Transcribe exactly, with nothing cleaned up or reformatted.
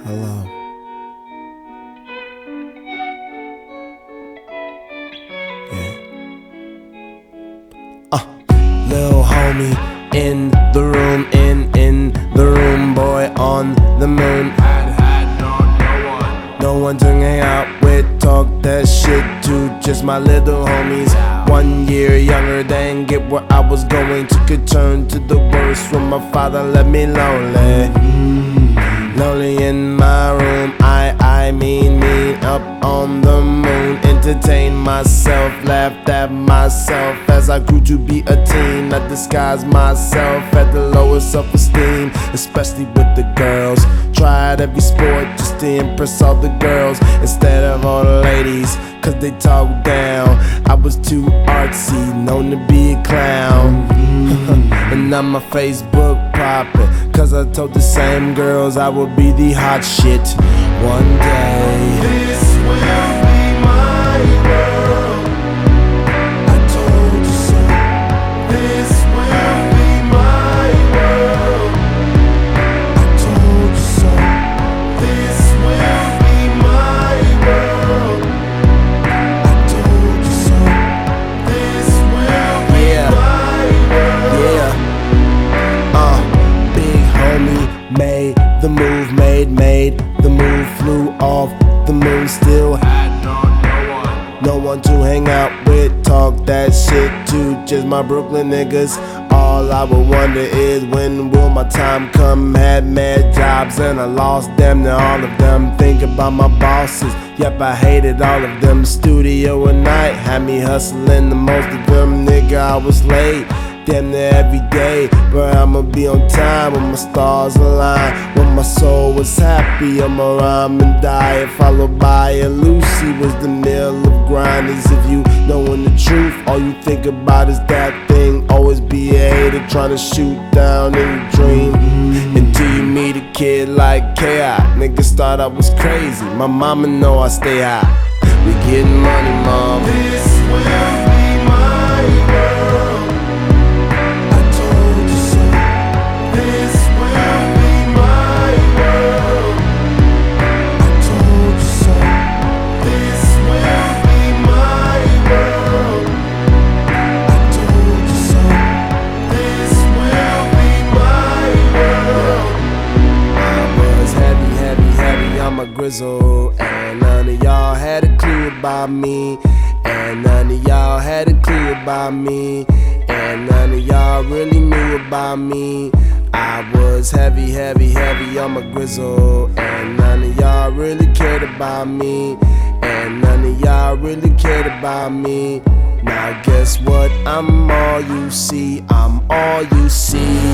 Hello. Yeah. Uh, Lil homie in the room, in, in the room, boy on the moon. Had, had, no, no one. No one to hang out with, talk that shit to, just my little homies. One year younger, they ain't get where I was going. Took a turn to the worst when my father left me lonely. Mm, lonely in my room, I, I mean, mean, up on the moon. Entertained myself, laughed at myself as I grew to be a teen. I disguised myself at the lowest self-esteem, especially with the girls. Tried every sport just to impress all the girls instead of all the ladies, cause they talk down. I was too artsy, known to be a clown. And now my Facebook poppin', cause I told the same girls I would be the hot shit one day. This will be my world. I told you so. This will be my world. I told you so. This will be my world. I told you so. This will be Yeah. my world. Yeah. Uh, big homie made the move, made, made the move, flew off the moon, still Had, no, no one. no one to hang out with, talk that shit to, just my Brooklyn niggas. All I would wonder is when will my time come. Had mad jobs and I lost them to all of them. Think about my bosses, yep, I hated all of them. Studio at night had me hustling the most of them. Nigga, I was late damn near every day, but I'ma be on time when my stars align. When my soul was happy, I'ma rhyme and die. Followed by a Lucy was the mill of grinders. If you knowin' the truth, all you think about is that thing. Always be a hater trying to shoot down any dream. Until you meet a kid like K I, niggas thought I was crazy. My mama know I stay high. We getting money, mom. This will be my world. I told you so. This will be my world. I told you so. This will be my world. I told you so. This will be my world. I was heavy, heavy, heavy, I'm a grizzle. And none of y'all had a clue about me. And none of y'all had a clue about me. And none of y'all really knew about me. I was heavy, heavy, heavy, I'm a grizzle. And none of y'all really cared about me. And none of y'all really cared about me. Now guess what? I'm all you see, I'm all you see.